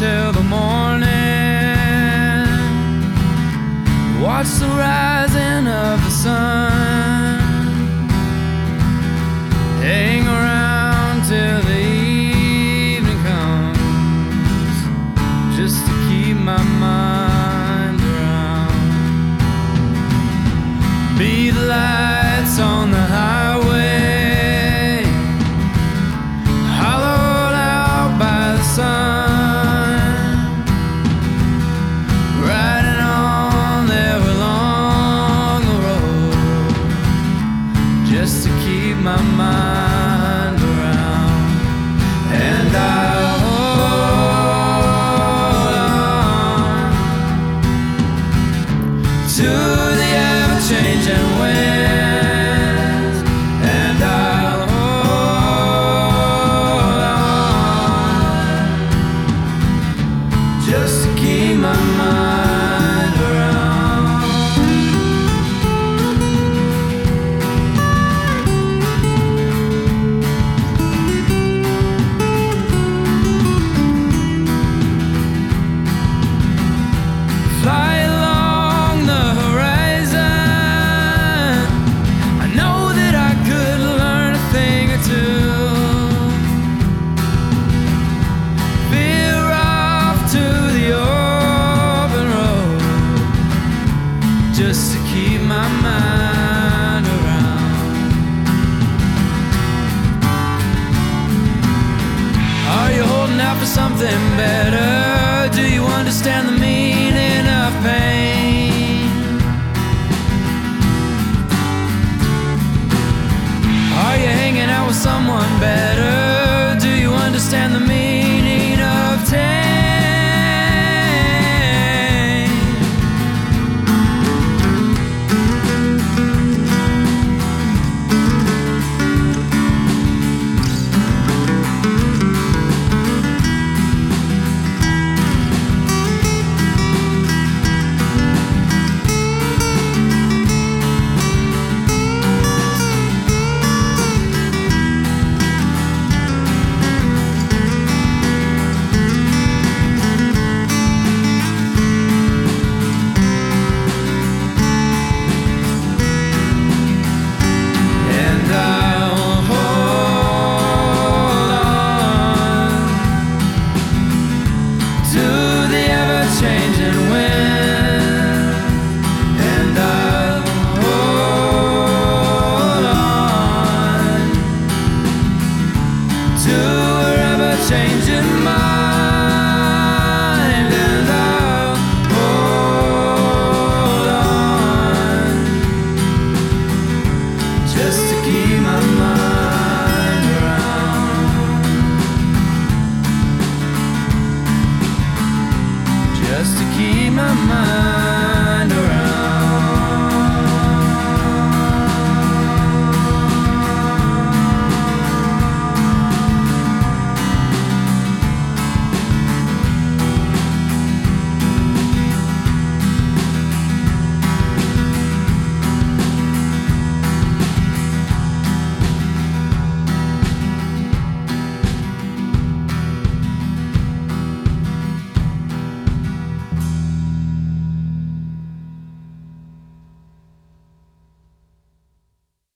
till the morning. Watch the rising of the sun. Hang around till the evening comes, just to keep my mind around. Be the lights on the highway, hollowed out by the sun. Riding on there along the road, just to keep my mind around. And I'll hold on to the ever-changing winds. And I'll hold on just to keep my mind around. Fly along the horizon, I know that I could learn a thing or two. Veer off to the open road, just to keep my mind around. Are you holding out for something better? Do you understand the meaning of pain? Are you hanging out with someone better? Do you understand the meaning of tame? And I'll hold on to the ever-changing wind. And I'll hold on to her ever-changing mind. And I'll hold on just to keep my mind